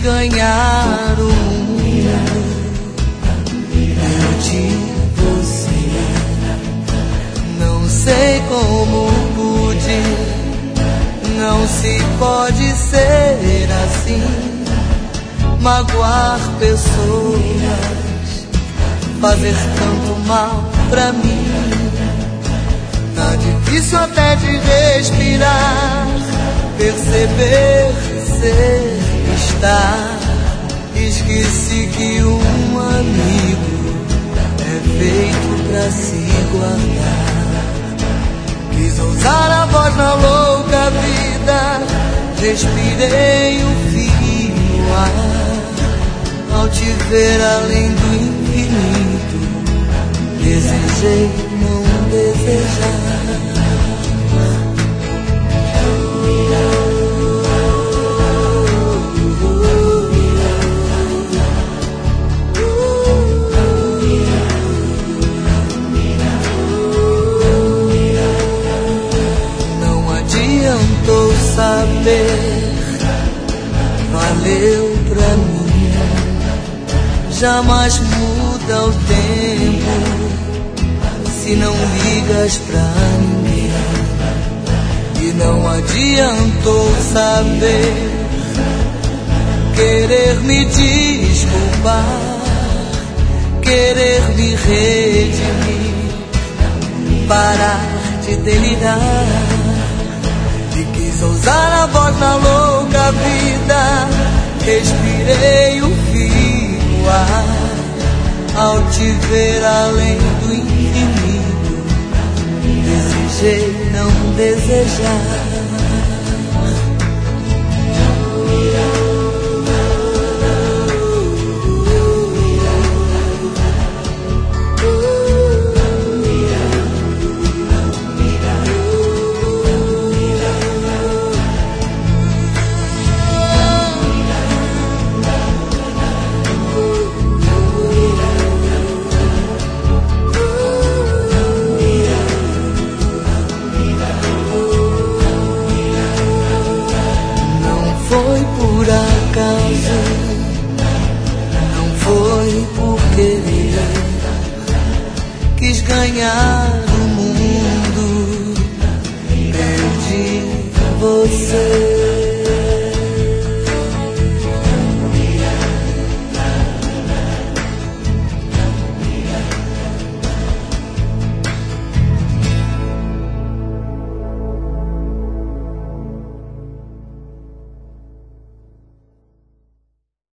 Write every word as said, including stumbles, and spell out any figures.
ganhar o mundo. Perdi você, não sei como pude. Não se pode ser assim, magoar pessoas, fazer tanto mal pra mim. Tá difícil até de respirar, perceber, ser, estar. Esqueci que um amigo é feito pra se guardar. Quis ousar a voz na louca vida, respirei o fio no ar. Ao te ver além do infinito, desejei não desejar. Adiantou saber, valeu pra mim. Jamais muda o tempo se não ligas pra ninguém. E não adiantou saber, querer me desculpar, querer me redimir, parar de delirar. E quis ousar a voz na louca vida, respirei o fio no ar. Ao te ver além do infinito, desejei não desejar. Foi por acaso, não foi por querer. Quis ganhar o mundo, perdi você.